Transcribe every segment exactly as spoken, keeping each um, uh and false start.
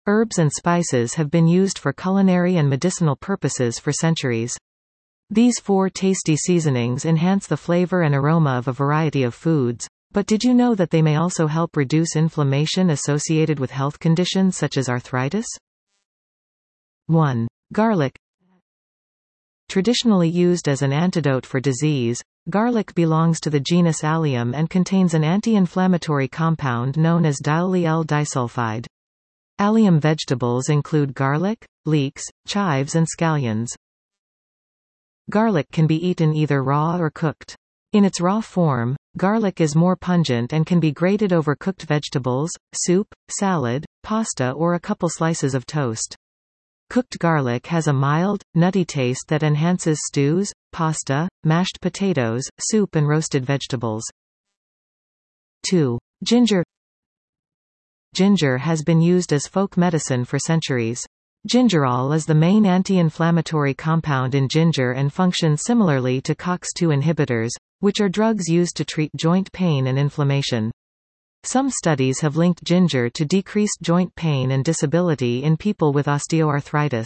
Herbs and spices have been used for culinary and medicinal purposes for centuries. These four tasty seasonings enhance the flavor and aroma of a variety of foods, but did you know that they may also help reduce inflammation associated with health conditions such as arthritis? one. Garlic. Traditionally used as an antidote for disease, garlic belongs to the genus Allium and contains an anti-inflammatory compound known as diallyl L-disulfide. Allium vegetables include garlic, leeks, chives and scallions. Garlic can be eaten either raw or cooked. In its raw form, garlic is more pungent and can be grated over cooked vegetables, soup, salad, pasta or a couple slices of toast. Cooked garlic has a mild, nutty taste that enhances stews, pasta, mashed potatoes, soup and roasted vegetables. two. Ginger. Ginger has been used as folk medicine for centuries. Gingerol is the main anti-inflammatory compound in ginger and functions similarly to C O X two inhibitors, which are drugs used to treat joint pain and inflammation. Some studies have linked ginger to decreased joint pain and disability in people with osteoarthritis.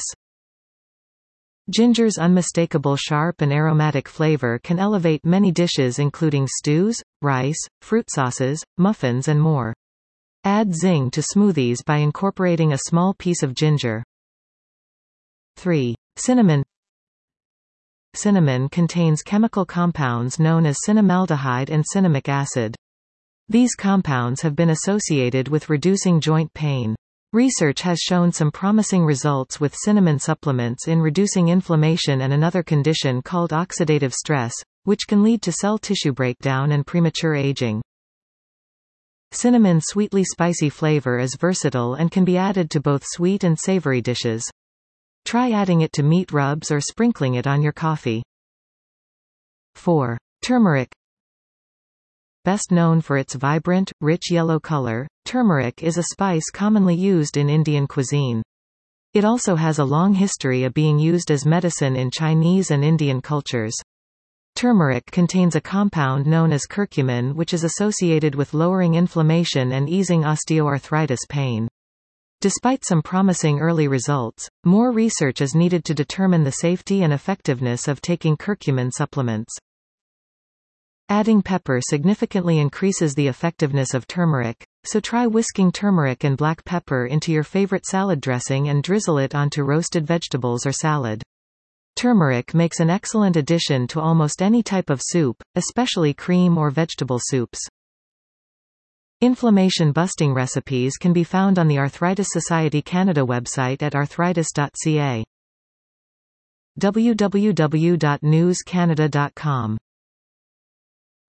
Ginger's unmistakable sharp and aromatic flavor can elevate many dishes including stews, rice, fruit sauces, muffins and more. Add zing to smoothies by incorporating a small piece of ginger. three. Cinnamon. Cinnamon contains chemical compounds known as cinnamaldehyde and cinnamic acid. These compounds have been associated with reducing joint pain. Research has shown some promising results with cinnamon supplements in reducing inflammation and another condition called oxidative stress, which can lead to cell tissue breakdown and premature aging. Cinnamon's sweetly spicy flavor is versatile and can be added to both sweet and savory dishes. Try adding it to meat rubs or sprinkling it on your coffee. four. Turmeric. Best known for its vibrant, rich yellow color, turmeric is a spice commonly used in Indian cuisine. It also has a long history of being used as medicine in Chinese and Indian cultures. Turmeric contains a compound known as curcumin which is associated with lowering inflammation and easing osteoarthritis pain. Despite some promising early results, more research is needed to determine the safety and effectiveness of taking curcumin supplements. Adding pepper significantly increases the effectiveness of turmeric, so try whisking turmeric and black pepper into your favorite salad dressing and drizzle it onto roasted vegetables or salad. Turmeric makes an excellent addition to almost any type of soup, especially cream or vegetable soups. Inflammation-busting recipes can be found on the Arthritis Society Canada website at arthritis dot c a. w w w dot news canada dot com